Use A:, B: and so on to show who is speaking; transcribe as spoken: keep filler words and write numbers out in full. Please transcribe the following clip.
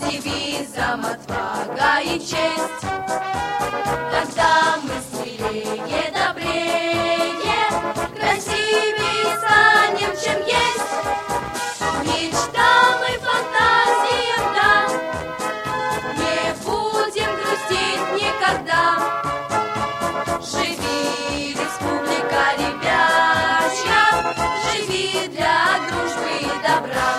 A: девизом отвага и честь. Когда мы смелее, добрее, красивее станем, чем есть. Мечтам и фантазиям, да, не будем грустить никогда. Живи, республика ребячья, живи для дружбы и добра.